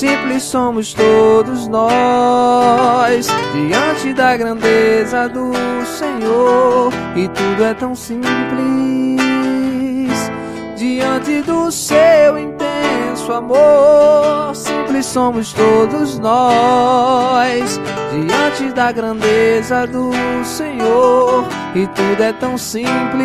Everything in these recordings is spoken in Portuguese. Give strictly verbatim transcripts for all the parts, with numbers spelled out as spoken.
simples somos todos nós diante da grandeza do Senhor, e tudo é tão simples diante do seu intenso amor. Simples somos todos nós diante da grandeza do Senhor, e tudo é tão simples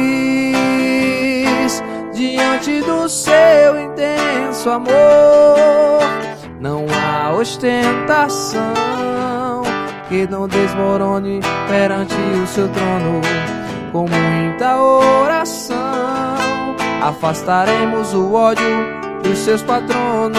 diante do seu intenso amor. Não há ostentação que não desmorone perante o seu trono. Com muita oração afastaremos o ódio dos seus patronos.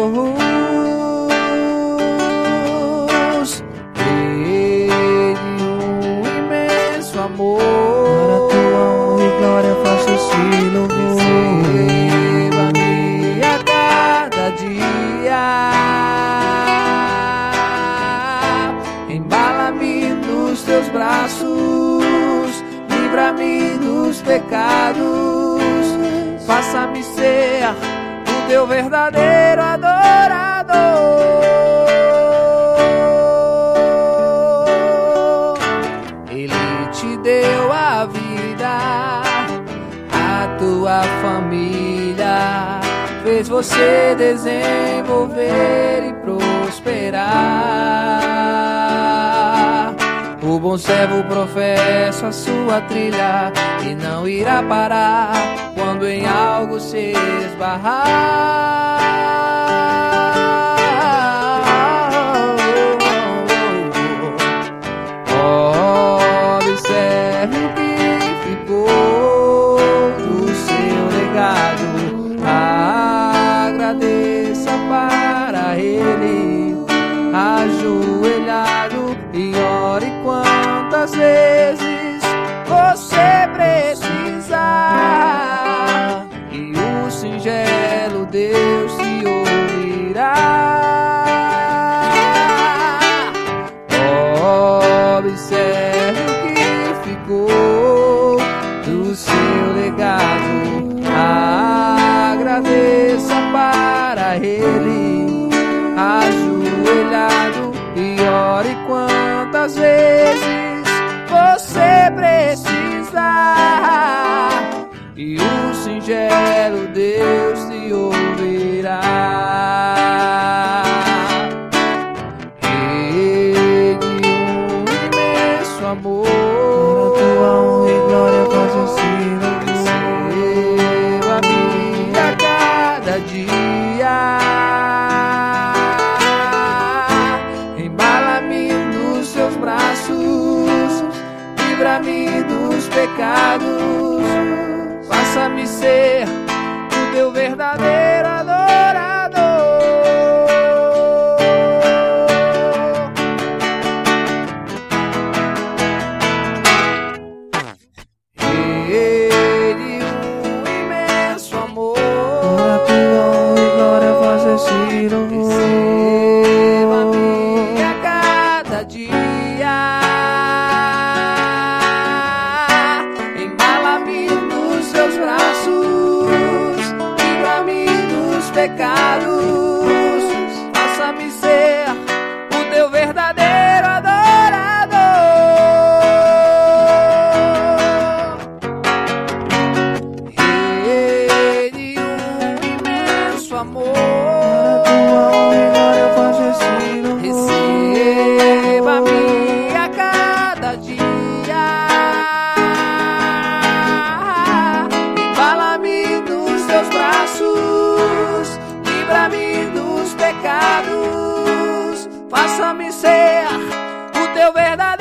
Ele um imenso amor, para tua honra e glória faço esse louvor. Receba-me a cada dia, embala-me nos teus braços, livra-me dos pecados, faça-me ser o teu verdadeiro adorador. Ele te deu a vida, a tua família, fez você desenvolver e prosperar. O bom servo professa a sua trilha e não irá parar quando em algo se esbarrar. Observe o que ficou do seu legado, agradeça para ele, ajoelhado, e ore quantas vezes você precisar, e o singelo Deus te ouvirá. Observe o que ficou do seu legado, agradeça para ele, ajoelhado, e ore quantas vezes você precisar, e o singelo Deus te ouvirá. Ele um imenso amor, para tua honra e glória faz esse louvor. Receba-me a cada dia, livra-me dos pecados, faça-me ser o teu verdadeiro adorador. Ele um imenso amor, para tua honra e glória faz esse louvor. Receba-me a cada dia, pecados, faça-me ser o teu verdadeiro adorador. Ele um imenso amor, para tua honra e glória faz esse louvor. Receba-me a cada dia, embala-me nos teus braços, livra-me dos pecados, faça-me ser o teu verdadeiro